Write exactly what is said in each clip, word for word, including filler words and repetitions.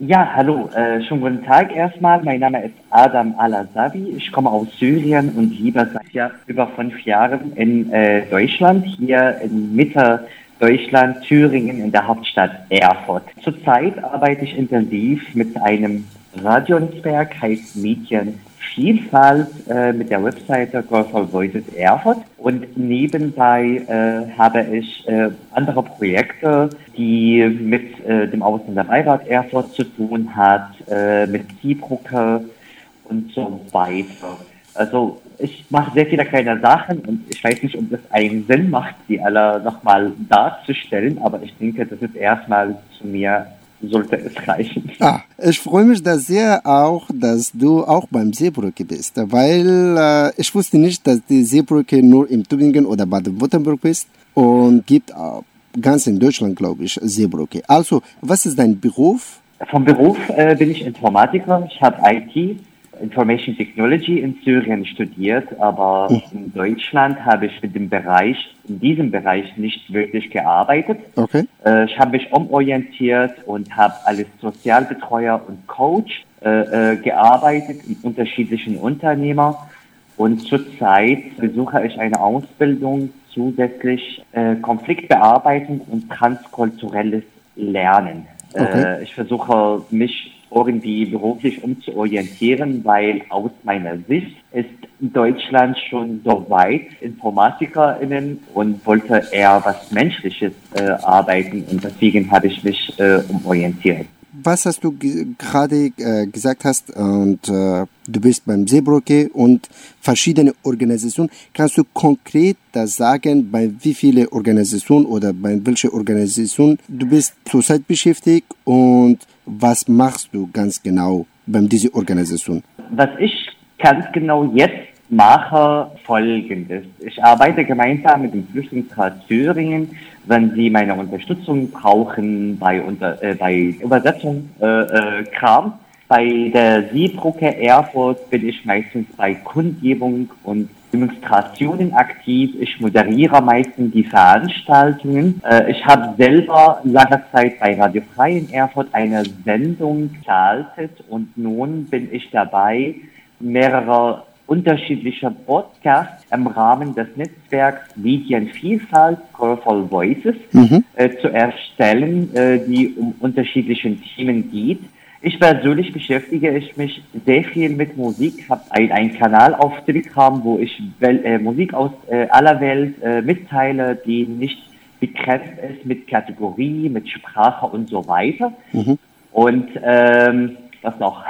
Ja, hallo, äh, schönen guten Tag erstmal. Mein Name ist Adam Alazavi. Ich komme aus Syrien und lebe seit ja, über fünf Jahren in äh, Deutschland, hier in Mitte Deutschland, Thüringen, in der Hauptstadt Erfurt. Zurzeit arbeite ich intensiv mit einem Radionetzwerk, heißt Medienvielfalt, äh, mit der Webseite Global Voices Erfurt. Und nebenbei äh, habe ich äh, andere Projekte, die mit äh, dem Ausländerbeirat Erfurt zu tun hat, äh, mit Zielgruppe und so weiter. Also ich mache sehr viele kleine Sachen und ich weiß nicht, ob das einen Sinn macht, die alle nochmal darzustellen, aber ich denke, das ist erstmal zu mir, sollte es reichen. Ah, ich freue mich da sehr auch, dass du auch beim Seebrücke bist, weil äh, ich wusste nicht, dass die Seebrücke nur in Tübingen oder Baden-Württemberg ist und gibt äh, ganz in Deutschland, glaube ich, Seebrücke. Also, was ist dein Beruf? Vom Beruf äh, bin ich Informatiker. Ich habe I T, Information Technology in Syrien studiert, aber hm. in Deutschland habe ich mit dem Bereich, in diesem Bereich nicht wirklich gearbeitet. Okay. Äh, ich habe mich umorientiert und habe als Sozialbetreuer und Coach äh, äh, gearbeitet in unterschiedlichen Unternehmen. Und zurzeit besuche ich eine Ausbildung zusätzlich äh, Konfliktbearbeitung und transkulturelles Lernen. Okay. Äh, ich versuche mich irgendwie beruflich umzuorientieren, weil aus meiner Sicht ist Deutschland schon so weit, InformatikerInnen, und wollte eher was Menschliches äh, arbeiten, und deswegen habe ich mich äh, umorientiert. Was hast du ge- gerade äh, gesagt hast, und äh, du bist beim Seebrücke und verschiedene Organisationen. Kannst du konkret das sagen, bei wie viele Organisationen oder bei welcher Organisation du bist zurzeit beschäftigt und was machst du ganz genau bei dieser Organisation? Was ich ganz genau jetzt mache, Folgendes. Ich arbeite gemeinsam mit dem Flüchtlingsrat Thüringen, wenn Sie meine Unterstützung brauchen bei, unter, äh, bei Übersetzung, äh, äh, Kram. Bei der Seebrücke Erfurt bin ich meistens bei Kundgebung und Demonstrationen aktiv. Ich moderiere meistens die Veranstaltungen. Äh, ich habe selber lange Zeit bei Radio Frei in Erfurt eine Sendung gestaltet und nun bin ich dabei, mehrere unterschiedliche Podcasts im Rahmen des Netzwerks Medienvielfalt, Colorful Voices, mhm. äh, zu erstellen, äh, die um unterschiedliche Themen geht. Ich persönlich beschäftige ich mich sehr viel mit Musik, habe ein, einen Kanal auf Telegram, wo ich Wel- äh, Musik aus äh, aller Welt äh, mitteile, die nicht begrenzt ist mit Kategorie, mit Sprache und so weiter. Mhm. Und ähm, was noch?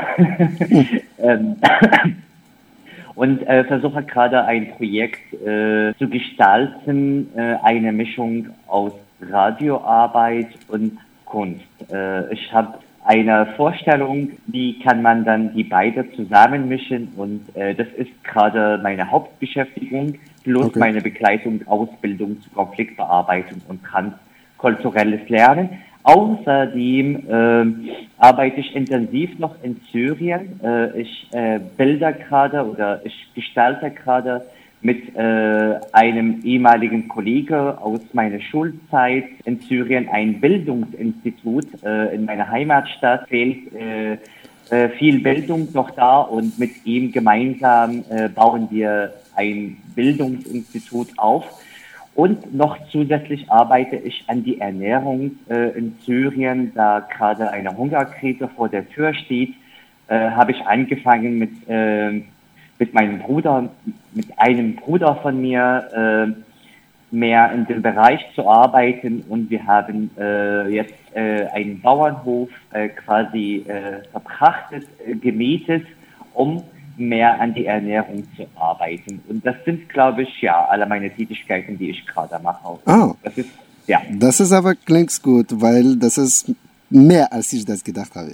ähm, und äh, versuche gerade ein Projekt äh, zu gestalten, äh, eine Mischung aus Radioarbeit und Kunst. Äh, ich habe eine Vorstellung, wie kann man dann die beide zusammenmischen, und äh, das ist gerade meine Hauptbeschäftigung, plus okay. meine Begleitung, Ausbildung zur Konfliktbearbeitung und transkulturelles Lernen. Außerdem äh, arbeite ich intensiv noch in Syrien. Äh, ich äh, bilde gerade oder ich gestalte gerade mit äh, einem ehemaligen Kollege aus meiner Schulzeit in Syrien ein Bildungsinstitut äh, in meiner Heimatstadt. Fehlt äh, äh, viel Bildung noch da, und mit ihm gemeinsam äh, bauen wir ein Bildungsinstitut auf. Und noch zusätzlich arbeite ich an die Ernährung äh, in Syrien, da gerade eine Hungerkrise vor der Tür steht. Äh, habe ich angefangen mit äh, mit meinem Bruder, mit einem Bruder von mir, äh, mehr in dem Bereich zu arbeiten, und wir haben äh, jetzt äh, einen Bauernhof äh, quasi äh, verpachtet, äh, gemietet, um mehr an die Ernährung zu arbeiten. Und das sind, glaube ich, ja, alle meine Tätigkeiten, die ich gerade mache. Oh. Das ist, ja. Das ist aber, klingt gut, weil das ist mehr, als ich das gedacht habe.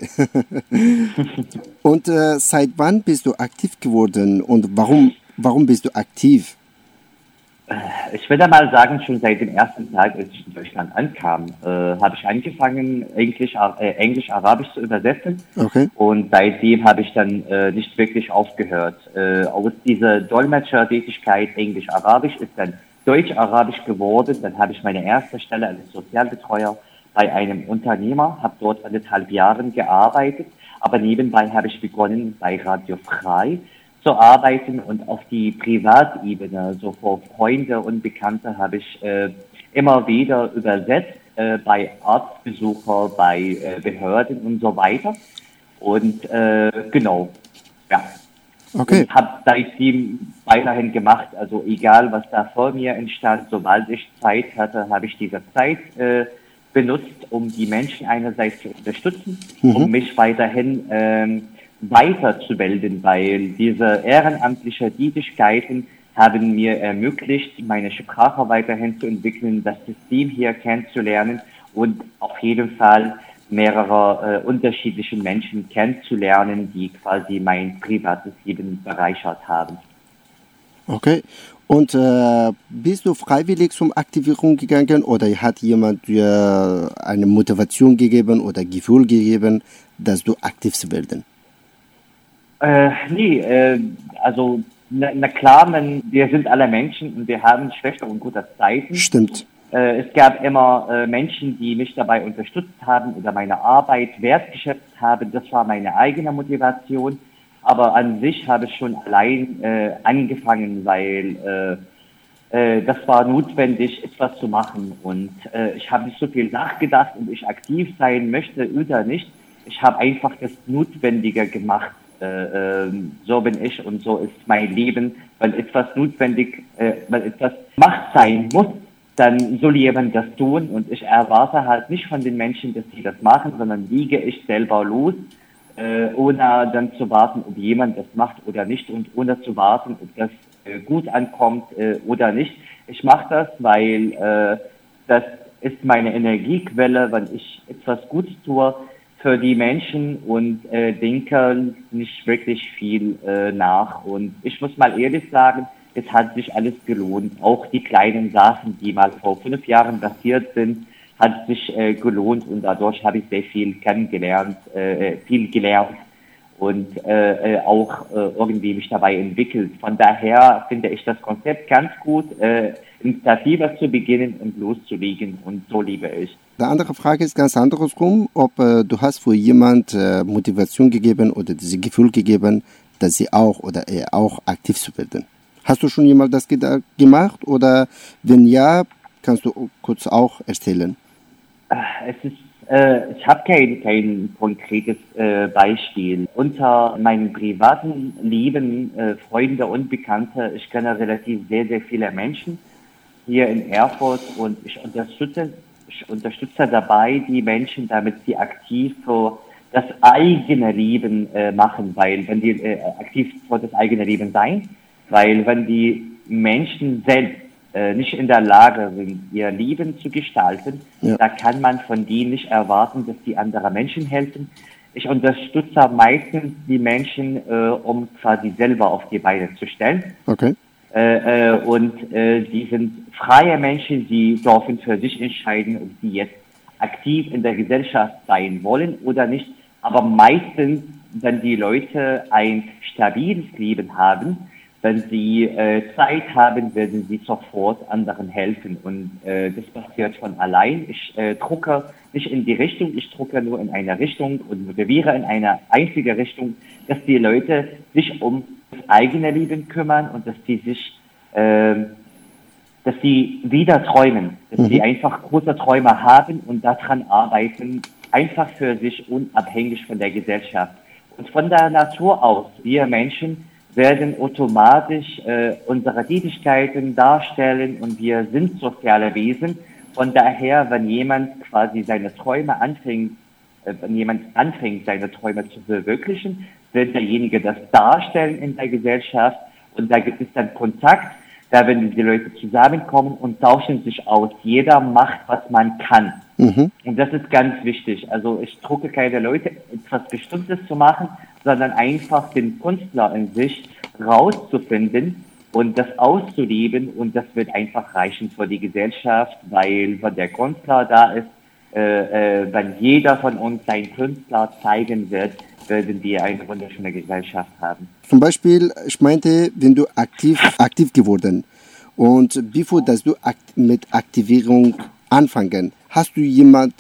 Und äh, seit wann bist du aktiv geworden und warum, warum bist du aktiv? Ich würde mal sagen, schon seit dem ersten Tag, als ich in Deutschland ankam, äh, habe ich angefangen, Englisch, äh, Englisch, Arabisch zu übersetzen. Okay. Und seitdem habe ich dann äh, nicht wirklich aufgehört. Äh, aus dieser Dolmetschertätigkeit Englisch-Arabisch ist dann Deutsch-Arabisch geworden. Dann habe ich meine erste Stelle als Sozialbetreuer bei einem Unternehmer, habe dort anderthalb Jahre gearbeitet, aber nebenbei habe ich begonnen, bei Radio Frei zu arbeiten und auf die Privatebene, so vor Freunde und Bekannte, habe ich äh, immer wieder übersetzt, äh, bei Arztbesucher, bei äh, Behörden und so weiter. Und äh, genau, ja. Okay. Und habe seitdem weiterhin gemacht, also egal was da vor mir entstand, sobald ich Zeit hatte, habe ich diese Zeit äh, benutzt, um die Menschen einerseits zu unterstützen, mhm. um mich weiterhin ähm, weiterzubilden, weil diese ehrenamtliche Tätigkeiten haben mir ermöglicht, meine Sprache weiterhin zu entwickeln, das System hier kennenzulernen und auf jeden Fall mehrere äh, unterschiedliche Menschen kennenzulernen, die quasi mein privates Leben bereichert haben. Okay. Und äh, bist du freiwillig zum Aktivierung gegangen oder hat jemand dir eine Motivation gegeben oder Gefühl gegeben, dass du aktiv zu werden? Äh, nee, äh, also na, na klar, man, wir sind alle Menschen und wir haben schlechte und gute Zeiten. Stimmt. Äh, es gab immer äh, Menschen, die mich dabei unterstützt haben oder meine Arbeit wertgeschätzt haben. Das war meine eigene Motivation. Aber an sich habe ich schon allein äh, angefangen, weil äh, äh, das war notwendig, etwas zu machen. Und äh, ich habe nicht so viel nachgedacht, ob ich aktiv sein möchte oder nicht. Ich habe einfach das Notwendige gemacht. Äh, äh, so bin ich und so ist mein Leben. Wenn etwas notwendig, äh, wenn etwas Macht sein muss, dann soll jemand das tun. Und ich erwarte halt nicht von den Menschen, dass sie das machen, sondern liege ich selber los, äh, ohne dann zu warten, ob jemand das macht oder nicht und ohne zu warten, ob das äh, gut ankommt äh, oder nicht. Ich mache das, weil äh, das ist meine Energiequelle, wenn ich etwas Gutes tue für die Menschen und äh, denke nicht wirklich viel äh, nach. Und ich muss mal ehrlich sagen, es hat sich alles gelohnt. Auch die kleinen Sachen, die mal vor fünf Jahren passiert sind, hat sich äh, gelohnt und dadurch habe ich sehr viel kennengelernt, äh, viel gelernt und äh, äh, auch äh, irgendwie mich dabei entwickelt. Von daher finde ich das Konzept ganz gut, äh, Initiative zu beginnen und loszulegen und so liebe ich. Die andere Frage ist ganz andersrum, ob äh, du hast für jemand äh, Motivation gegeben oder dieses Gefühl gegeben, dass sie auch oder er auch aktiv zu werden. Hast du schon jemals das geda- gemacht oder wenn ja, kannst du kurz auch erzählen? Es ist, äh, ich habe kein, kein konkretes äh, Beispiel. Unter meinem privaten Leben, äh, Freunde und Bekannte, ich kenne relativ sehr, sehr viele Menschen hier in Erfurt und ich unterstütze, ich unterstütze dabei die Menschen, damit sie aktiv für das eigene Leben äh, machen, weil wenn die äh, aktiv für das eigene Leben sein, weil wenn die Menschen selbst äh, nicht in der Lage sind, ihr Leben zu gestalten, ja. da kann man von denen nicht erwarten, dass die anderen Menschen helfen. Ich unterstütze meistens die Menschen, äh, um quasi selber auf die Beine zu stellen. Okay. Äh, äh, und äh, die sind freie Menschen, die dürfen für sich entscheiden, ob sie jetzt aktiv in der Gesellschaft sein wollen oder nicht. Aber meistens, wenn die Leute ein stabiles Leben haben, wenn sie äh, Zeit haben, werden sie sofort anderen helfen. Und äh, das passiert von allein. Ich äh, drucke nicht in die Richtung, ich drucke nur in eine Richtung und motiviere in eine einzige Richtung, dass die Leute sich um das eigene Leben kümmern und dass sie sich, äh, dass sie wieder träumen, dass mhm. sie einfach große Träume haben und daran arbeiten, einfach für sich unabhängig von der Gesellschaft. Und von der Natur aus, wir Menschen werden automatisch äh, unsere Tätigkeiten darstellen und wir sind soziale Wesen. Von daher, wenn jemand quasi seine Träume anfängt, äh, wenn jemand anfängt, seine Träume zu verwirklichen, wird derjenige das darstellen in der Gesellschaft und da gibt es dann Kontakt, da werden die Leute zusammenkommen und tauschen sich aus. Jeder macht, was man kann. Mhm. Und das ist ganz wichtig. Also ich drucke keine Leute, etwas Bestimmtes zu machen, sondern einfach den Künstler in sich rauszufinden und das auszuleben und das wird einfach reichen für die Gesellschaft, weil wenn der Künstler da ist, äh, äh, wenn jeder von uns seinen Künstler zeigen wird, werden wir eine wunderschöne Gesellschaft haben. Zum Beispiel, ich meinte, wenn du aktiv, aktiv geworden und bevor dass du akt- mit Aktivierung anfangen, hast du jemand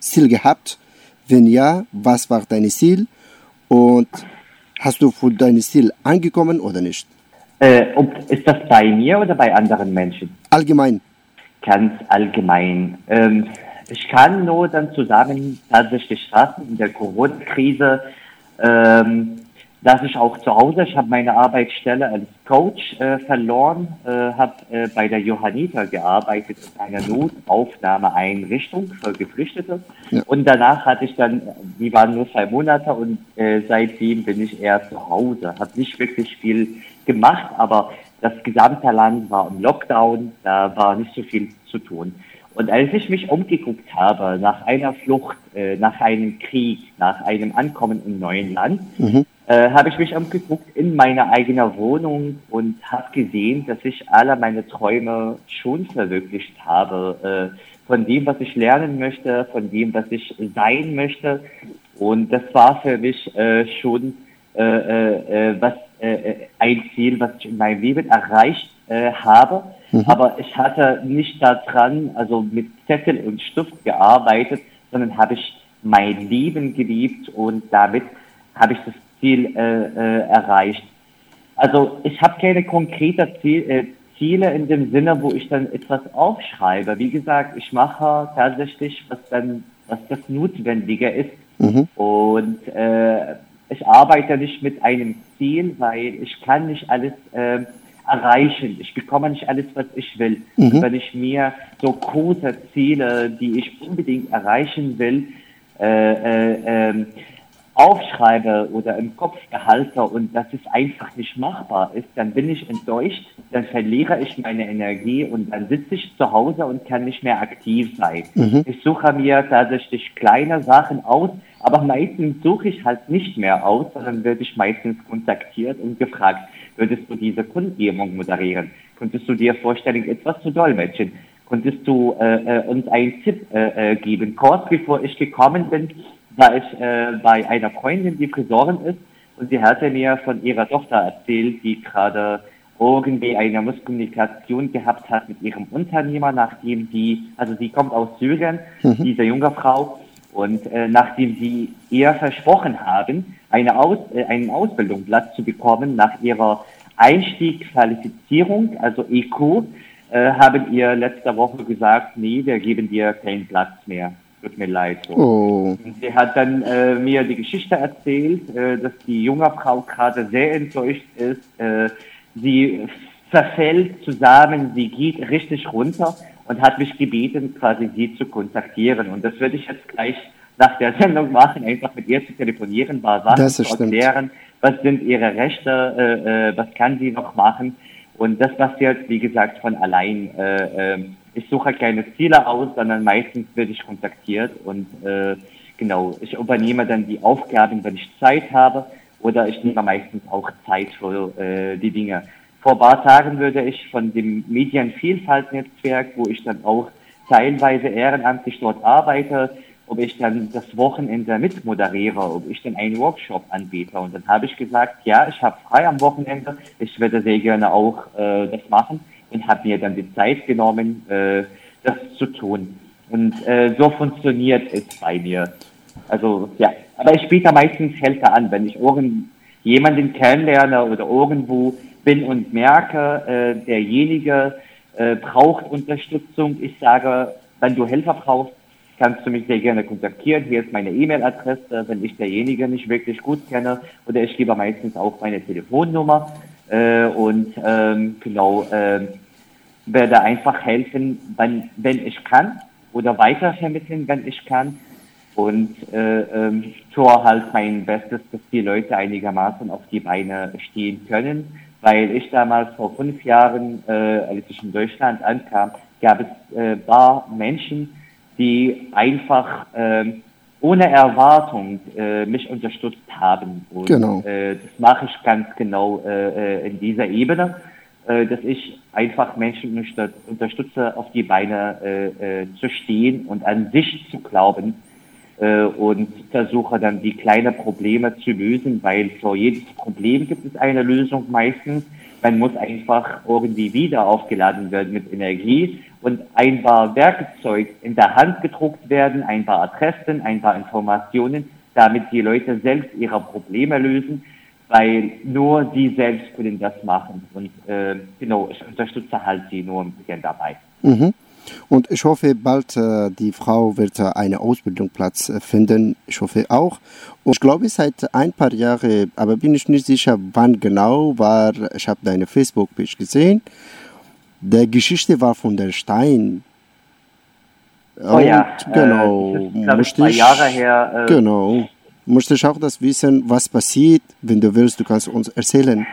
Ziel gehabt? Wenn ja, was war dein Ziel? Und hast du für dein Ziel angekommen oder nicht? Äh, ob, ist das bei mir oder bei anderen Menschen? Allgemein. Ganz allgemein. Ähm, ich kann nur dann zusammen tatsächlich fassen in der Corona-Krise, ähm, dass ich auch zu Hause, ich habe meine Arbeitsstelle als Coach äh, verloren, äh, habe äh, bei der Johanniter gearbeitet in einer Notaufnahmeeinrichtung für Geflüchtete. Ja. Und danach hatte ich dann, die waren nur zwei Monate und äh, seitdem bin ich eher zu Hause. Habe nicht wirklich viel gemacht, aber das gesamte Land war im Lockdown, da war nicht so viel zu tun. Und als ich mich umgeguckt habe nach einer Flucht, äh, nach einem Krieg, nach einem Ankommen im neuen Land, mhm. äh, habe ich mich umgeguckt in meiner eigenen Wohnung und habe gesehen, dass ich alle meine Träume schon verwirklicht habe, äh, von dem, was ich lernen möchte, von dem, was ich sein möchte. Und das war für mich äh, schon äh, äh, was äh, ein Ziel, was ich in meinem Leben erreicht äh, habe. Mhm. Aber ich hatte nicht daran, also mit Zettel und Stift gearbeitet, sondern habe ich mein Leben geliebt und damit habe ich das Ziel äh, äh, erreicht. Also ich habe keine konkreten Ziel, äh, Ziele in dem Sinne, wo ich dann etwas aufschreibe. Wie gesagt, ich mache tatsächlich, was dann, was das Notwendige ist. Mhm. Und äh, ich arbeite nicht mit einem Ziel, weil ich kann nicht alles äh, erreichen. Ich bekomme nicht alles, was ich will. Mhm. Und wenn ich mir so große Ziele, die ich unbedingt erreichen will, äh, äh, äh, aufschreibe oder im Kopf behalte und dass es einfach nicht machbar ist, dann bin ich enttäuscht, dann verliere ich meine Energie und dann sitze ich zu Hause und kann nicht mehr aktiv sein. Mhm. Ich suche mir tatsächlich kleine Sachen aus, aber meistens suche ich halt nicht mehr aus, sondern werde ich meistens kontaktiert und gefragt, würdest du diese Kundgebung moderieren? Könntest du dir vorstellen, etwas zu dolmetschen? Könntest du äh, äh, uns einen Tipp äh, äh, geben? Kurz bevor ich gekommen bin, war ich äh, bei einer Freundin, die Friseurin ist, und sie hatte mir von ihrer Tochter erzählt, die gerade irgendwie eine Misskommunikation gehabt hat mit ihrem Unternehmer, nachdem die, also sie kommt aus Syrien, mhm. diese junge Frau, und äh, nachdem sie ihr versprochen haben, eine Aus, äh, einen Ausbildungsplatz zu bekommen nach ihrer Einstiegsqualifizierung, also E Q, äh, haben ihr letzte Woche gesagt, nee, wir geben dir keinen Platz mehr. Tut mir leid. So. Oh. Sie hat dann äh, mir die Geschichte erzählt, äh, dass die junge Frau gerade sehr enttäuscht ist. Äh, sie verfällt zusammen, sie geht richtig runter und hat mich gebeten, quasi sie zu kontaktieren. Und das würde ich jetzt gleich nach der Sendung machen, einfach mit ihr zu telefonieren, ein paar Sachen zu erklären, was sind ihre Rechte, äh, äh, was kann sie noch machen. Und das passiert, wie gesagt, von allein. Äh, äh, Ich suche keine Ziele aus, sondern meistens werde ich kontaktiert und äh, genau, ich übernehme dann die Aufgaben, wenn ich Zeit habe, oder ich nehme meistens auch Zeit für äh, die Dinge. Vor ein paar Tagen würde ich von dem Medienvielfalt-Netzwerk, wo ich dann auch teilweise ehrenamtlich dort arbeite, ob ich dann das Wochenende mitmoderiere, ob ich dann einen Workshop anbiete. Und dann habe ich gesagt, ja, ich habe frei am Wochenende, ich würde sehr gerne auch äh, das machen. Und habe mir dann die Zeit genommen, äh, das zu tun. Und äh, so funktioniert es bei mir. Also ja, aber ich biete meistens Hilfe an, wenn ich jemanden kennenlerne oder irgendwo bin und merke, äh, derjenige äh, braucht Unterstützung. Ich sage, wenn du Hilfe brauchst, kannst du mich sehr gerne kontaktieren. Hier ist meine E-Mail-Adresse, wenn ich derjenige nicht wirklich gut kenne, oder ich gebe meistens auch meine Telefonnummer. Äh, und ähm, genau, äh, werde einfach helfen, wenn, wenn ich kann, oder weitervermitteln, wenn ich kann, und äh, ähm, tue halt mein Bestes, dass die Leute einigermaßen auf die Beine stehen können, weil ich damals vor fünf Jahren, äh, als ich in Deutschland ankam, gab es äh, paar Menschen, die einfach äh, ohne Erwartung äh, mich unterstützt haben. Und genau. äh, das mache ich ganz genau äh, in dieser Ebene, äh, dass ich einfach Menschen unterstütze, auf die Beine äh, äh, zu stehen und an sich zu glauben, äh, und versuche dann die kleinen Probleme zu lösen, weil für jedes Problem gibt es eine Lösung meistens. Man muss einfach irgendwie wieder aufgeladen werden mit Energie und ein paar Werkzeug in der Hand gedruckt werden, ein paar Adressen, ein paar Informationen, damit die Leute selbst ihre Probleme lösen, weil nur sie selbst können das machen. Und äh, genau, ich unterstütze halt sie nur ein bisschen dabei. Mhm. Und ich hoffe, bald äh, die Frau wird äh, einen Ausbildungsplatz äh, finden. Ich hoffe auch. Und ich glaube, seit ein paar Jahren, aber bin ich nicht sicher, wann genau war. Ich habe deine Facebook-Page gesehen. Die Geschichte war von der Stein. Oh Und ja, genau, äh, das ist, glaube ich, musste zwei ich, Jahre her. Äh, genau, musste ich auch das wissen, was passiert. Wenn du willst, du kannst uns erzählen.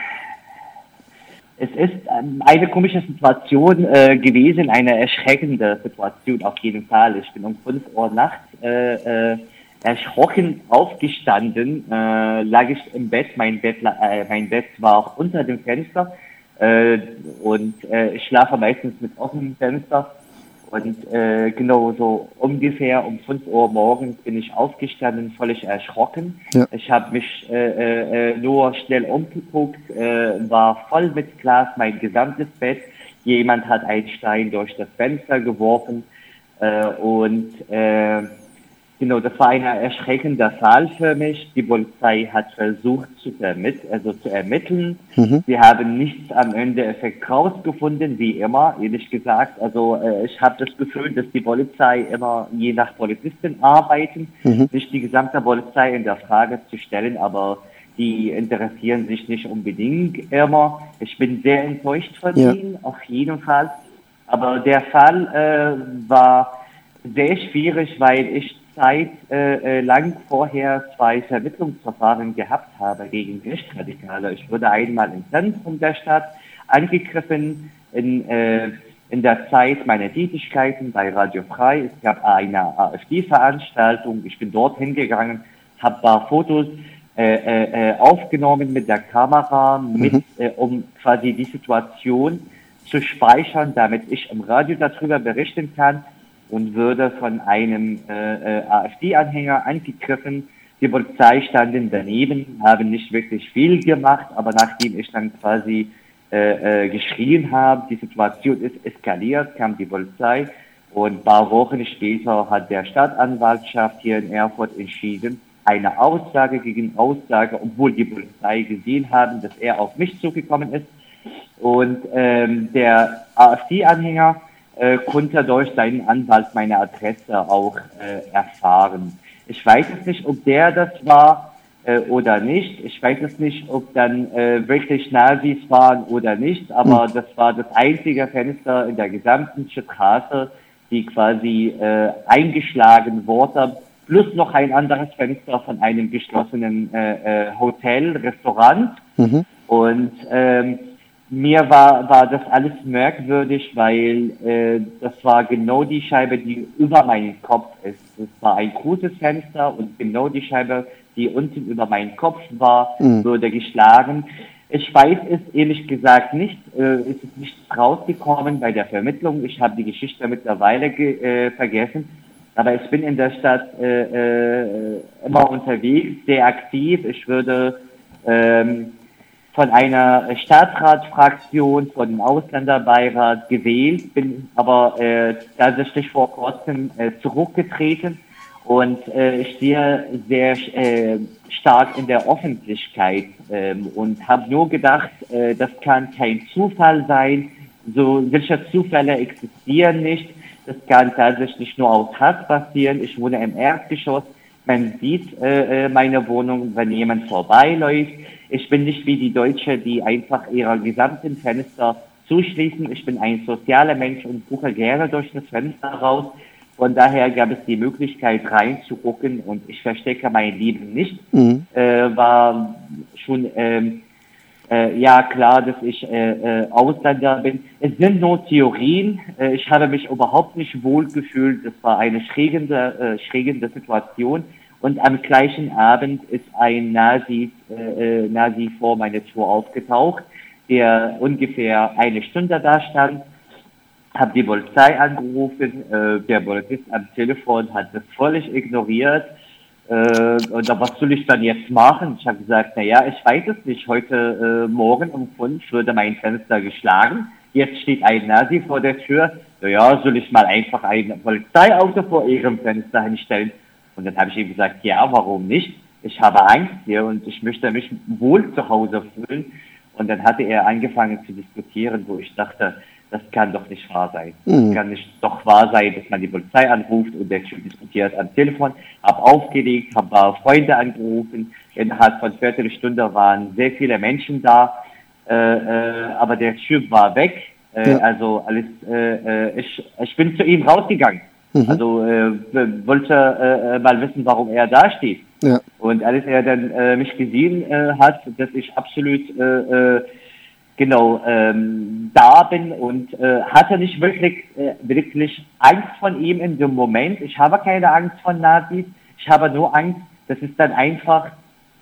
Es ist ähm, eine komische Situation äh, gewesen, eine erschreckende Situation auf jeden Fall. Ich bin um fünf Uhr nachts äh, äh, erschrocken aufgestanden, äh, lag ich im Bett, mein Bett, äh, mein Bett war auch unter dem Fenster äh, und äh, ich schlafe meistens mit offenem Fenster. Und äh, genau so ungefähr um fünf Uhr morgens bin ich aufgestanden, völlig erschrocken. Ja. Ich habe mich äh, äh, nur schnell umgeguckt, äh, war voll mit Glas, mein gesamtes Bett. Jemand hat einen Stein durch das Fenster geworfen äh, und äh, genau, das war ein erschreckender Fall für mich. Die Polizei hat versucht zu, vermit also zu ermitteln. Mhm. Sie haben nichts am Endeffekt rausgefunden, wie immer, ehrlich gesagt. Also äh, ich habe das Gefühl, dass die Polizei immer je nach Polizisten arbeiten, mhm. nicht die gesamte Polizei in der Frage zu stellen, aber die interessieren sich nicht unbedingt immer. Ich bin sehr enttäuscht von ja. ihnen, auf jeden Fall. Aber der Fall äh, war sehr schwierig, weil ich Zeit äh, lang vorher zwei Vermittlungsverfahren gehabt habe gegen Rechtsradikale. Ich wurde einmal im Zentrum der Stadt angegriffen in, äh, in der Zeit meiner Tätigkeiten bei Radio Frei. Es gab eine AfD-Veranstaltung. Ich bin dort hingegangen, habe ein paar Fotos äh, äh, aufgenommen mit der Kamera, mit, mhm. äh, um quasi die Situation zu speichern, damit ich im Radio darüber berichten kann. Und würde von einem äh, äh, AfD-Anhänger angegriffen. Die Polizei standen daneben, haben nicht wirklich viel gemacht, aber nachdem ich dann quasi äh, äh, geschrien habe, die Situation ist eskaliert, kam die Polizei und ein paar Wochen später hat der Stadtanwaltschaft hier in Erfurt entschieden, eine Aussage gegen Aussage, obwohl die Polizei gesehen haben, dass er auf mich zugekommen ist. Und ähm, der AfD-Anhänger Äh, konnte durch seinen Anwalt meine Adresse auch äh, erfahren. Ich weiß es nicht, ob der das war äh, oder nicht. Ich weiß es nicht, ob dann äh, wirklich Nazis waren oder nicht, aber mhm. das war das einzige Fenster in der gesamten Straße, die quasi äh, eingeschlagen wurde, plus noch ein anderes Fenster von einem geschlossenen äh, äh, Hotel, Restaurant. Mhm. Und ähm, mir war, war das alles merkwürdig, weil äh, das war genau die Scheibe, die über meinen Kopf ist. Es war ein großes Fenster und genau die Scheibe, die unten über meinen Kopf war, mhm. wurde geschlagen. Ich weiß es ehrlich gesagt nicht. Äh, es ist nichts rausgekommen bei der Vermittlung. Ich habe die Geschichte mittlerweile ge- äh, vergessen. Aber ich bin in der Stadt äh, äh, immer unterwegs, sehr aktiv. Ich würde ähm, von einer Staatsratsfraktion, von dem Ausländerbeirat gewählt, bin aber äh, tatsächlich vor kurzem äh, zurückgetreten und äh, ich stehe sehr äh, stark in der Öffentlichkeit ähm, und habe nur gedacht, äh, das kann kein Zufall sein, so solche Zufälle existieren nicht, das kann tatsächlich nur aus Hass passieren. Ich wohne im Erdgeschoss, man sieht äh, meine Wohnung, wenn jemand vorbeiläuft. Ich bin nicht wie die Deutsche, die einfach ihre gesamten Fenster zuschließen. Ich bin ein sozialer Mensch und gucke gerne durch das Fenster raus. Von daher gab es die Möglichkeit reinzugucken und ich verstecke mein Leben nicht. Mhm. Äh, war schon ähm, äh, ja klar, dass ich äh, äh, Ausländer bin. Es sind nur Theorien. Äh, ich habe mich überhaupt nicht wohl gefühlt. Das war eine schrägende, äh, schrägende Situation. Und am gleichen Abend ist ein Nazi, äh, Nazi vor meiner Tür aufgetaucht, der ungefähr eine Stunde da stand. Habe die Polizei angerufen. Äh, der Polizist am Telefon hat das völlig ignoriert. Äh, und was soll ich dann jetzt machen? Ich habe gesagt, na ja, ich weiß es nicht. Heute äh, Morgen um fünf wurde mein Fenster geschlagen. Jetzt steht ein Nazi vor der Tür. Na ja, soll ich mal einfach ein Polizeiauto vor ihrem Fenster hinstellen? Und dann habe ich ihm gesagt, ja, warum nicht? Ich habe Angst hier und ich möchte mich wohl zu Hause fühlen. Und dann hatte er angefangen zu diskutieren, wo ich dachte, das kann doch nicht wahr sein. Es Mhm. kann nicht doch wahr sein, dass man die Polizei anruft und der Typ diskutiert am Telefon. Hab aufgelegt, habe ein paar Freunde angerufen. Innerhalb von Viertelstunde waren sehr viele Menschen da, äh, äh, aber der Typ war weg. Äh, Ja. Also alles, äh, äh, ich, ich bin zu ihm rausgegangen. Mhm. Also äh, wollte äh, mal wissen, warum er da steht. Ja. Und als er dann äh, mich gesehen äh, hat, dass ich absolut äh, äh, genau ähm, da bin und äh, hatte nicht wirklich äh, wirklich Angst von ihm in dem Moment. Ich habe keine Angst von Nazis. Ich habe nur Angst, dass es dann einfach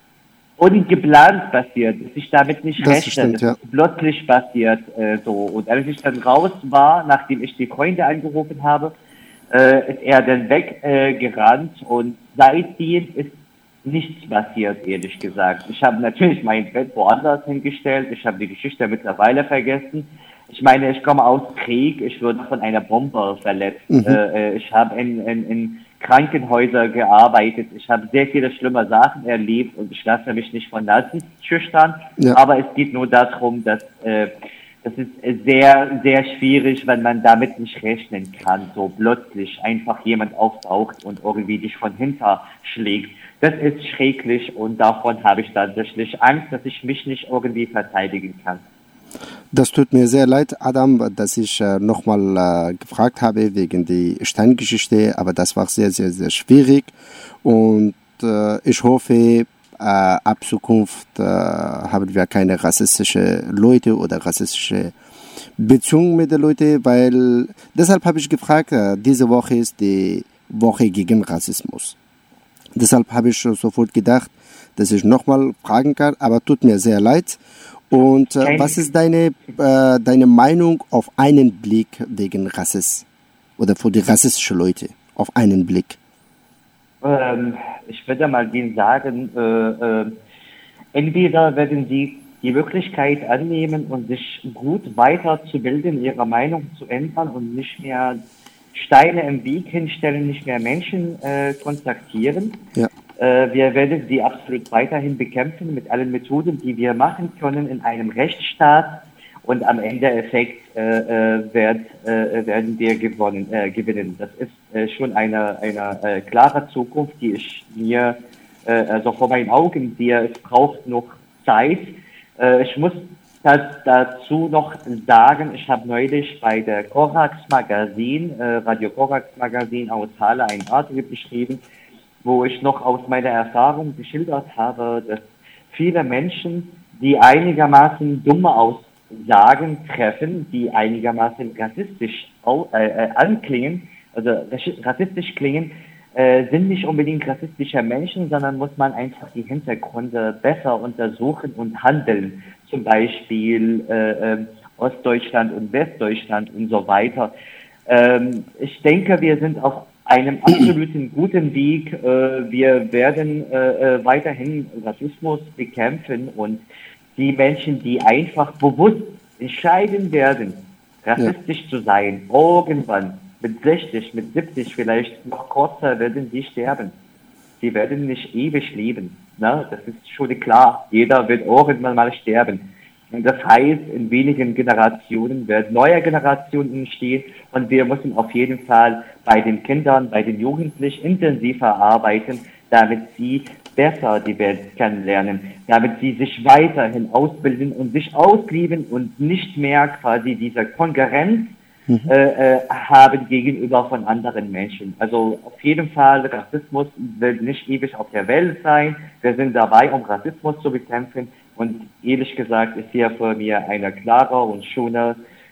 ungeplant passiert, dass ich damit nicht Das rechne, stimmt, dass ja. es plötzlich passiert äh, so. Und als ich dann raus war, nachdem ich die Freunde angerufen habe, äh, ist er dann weggerannt äh, gerannt und seitdem ist nichts passiert, ehrlich gesagt. Ich habe natürlich mein Bett woanders hingestellt. Ich habe die Geschichte mittlerweile vergessen. Ich meine, ich komme aus Krieg. Ich wurde von einer Bombe verletzt. Mhm. Äh, ich habe in, in, in Krankenhäusern gearbeitet. Ich habe sehr viele schlimme Sachen erlebt und ich lasse mich nicht von Nazis schüchtern. Ja. Aber es geht nur darum, dass äh, das ist sehr, sehr schwierig, wenn man damit nicht rechnen kann. So plötzlich einfach jemand auftaucht und irgendwie dich von hinter schlägt. Das ist schrecklich und davon habe ich tatsächlich Angst, dass ich mich nicht irgendwie verteidigen kann. Das tut mir sehr leid, Adam, dass ich äh, nochmal äh, gefragt habe wegen der Steingeschichte, aber das war sehr, sehr, sehr schwierig und äh, ich hoffe, äh, ab Zukunft äh, haben wir keine rassistische Leute oder rassistische Beziehungen mit den Leuten, weil deshalb habe ich gefragt, äh, diese Woche ist die Woche gegen Rassismus. Deshalb habe ich sofort gedacht, dass ich nochmal fragen kann, aber tut mir sehr leid. Und äh, was ist deine, äh, deine Meinung auf einen Blick wegen Rassismus oder für die rassistischen Leute auf einen Blick? Ähm, ich würde mal denen sagen, äh, äh, entweder werden sie die Möglichkeit annehmen und sich gut weiterzubilden, ihre Meinung zu ändern und nicht mehr Steine im Weg hinstellen, nicht mehr Menschen äh, kontaktieren. Ja. Äh, wir werden sie absolut weiterhin bekämpfen mit allen Methoden, die wir machen können in einem Rechtsstaat. Und am Endeffekt äh, äh, wird, äh, werden wir gewonnen, äh, gewinnen. Das ist äh, schon eine, eine äh, klare Zukunft, die ich mir äh, also vor meinen Augen sehe. Es braucht noch Zeit. Äh, ich muss das dazu noch sagen, ich habe neulich bei der Korax Magazin, äh, Radio Korax Magazin aus Halle, einen Artikel geschrieben, wo ich noch aus meiner Erfahrung geschildert habe, dass viele Menschen, die einigermaßen dumme Aussagen treffen, die einigermaßen rassistisch au- äh, anklingen, also rassistisch klingen, äh, sind nicht unbedingt rassistische Menschen, sondern muss man einfach die Hintergründe besser untersuchen und handeln. Zum Beispiel äh, äh, Ostdeutschland und Westdeutschland und so weiter. Ähm, ich denke, wir sind auf einem absoluten guten Weg. Äh, wir werden äh, weiterhin Rassismus bekämpfen und die Menschen, die einfach bewusst entscheiden werden, rassistisch ja. zu sein, irgendwann mit sechzig, mit siebzig, vielleicht noch kürzer, werden sie sterben. Sie werden nicht ewig leben. Ne? Das ist schon klar. Jeder wird irgendwann mal sterben. Und das heißt, in wenigen Generationen werden neue Generationen entstehen und wir müssen auf jeden Fall bei den Kindern, bei den Jugendlichen intensiver arbeiten, damit sie besser die Welt kennenlernen, damit sie sich weiterhin ausbilden und sich ausleben und nicht mehr quasi diese Konkurrenz mhm. äh, haben gegenüber von anderen Menschen. Also auf jeden Fall, Rassismus wird nicht ewig auf der Welt sein. Wir sind dabei, um Rassismus zu bekämpfen. Und ehrlich gesagt ist hier vor mir eine klare und schöne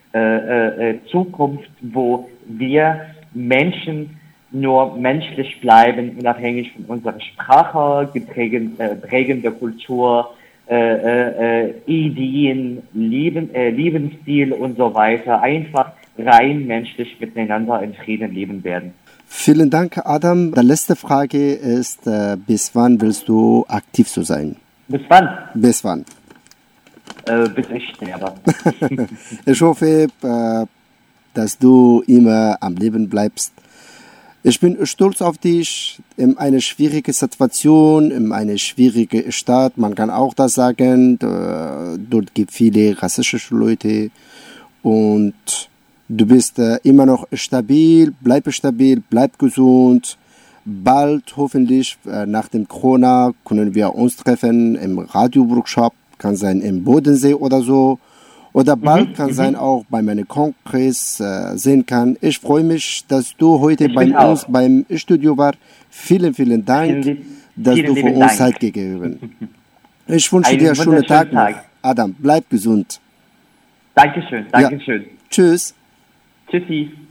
äh, äh, Zukunft, wo wir Menschen nur menschlich bleiben, unabhängig von unserer Sprache, geprägend, äh, prägender Kultur, äh, äh, Ideen, Leben, äh, Lebensstil und so weiter, einfach rein menschlich miteinander in Frieden leben werden. Vielen Dank, Adam. Die letzte Frage ist, äh, bis wann willst du aktiv so sein? Bis wann? Bis wann? Äh, bis ich sterbe. Ich hoffe, äh, dass du immer am Leben bleibst. Ich bin stolz auf dich in eine schwierige Situation, in eine schwierige Stadt. Man kann auch das sagen. Dort gibt es viele rassistische Leute und du bist äh, immer noch stabil, bleib stabil, bleib gesund. Bald, hoffentlich, äh, nach dem Corona, können wir uns treffen im Radio-Workshop, kann sein im Bodensee oder so. Oder bald mhm, kann mhm. sein auch bei meinem Kongress äh, sehen kann. Ich freue mich, dass du heute bei uns auch. beim Studio warst. Vielen, vielen Dank, vielen, dass vielen du für uns Dank. Zeit gegeben hast. Ich wünsche einen dir einen schönen Tag, Tag noch. Adam, bleib gesund. Dankeschön, Dankeschön. Ja. Tschüss. Tschüssi.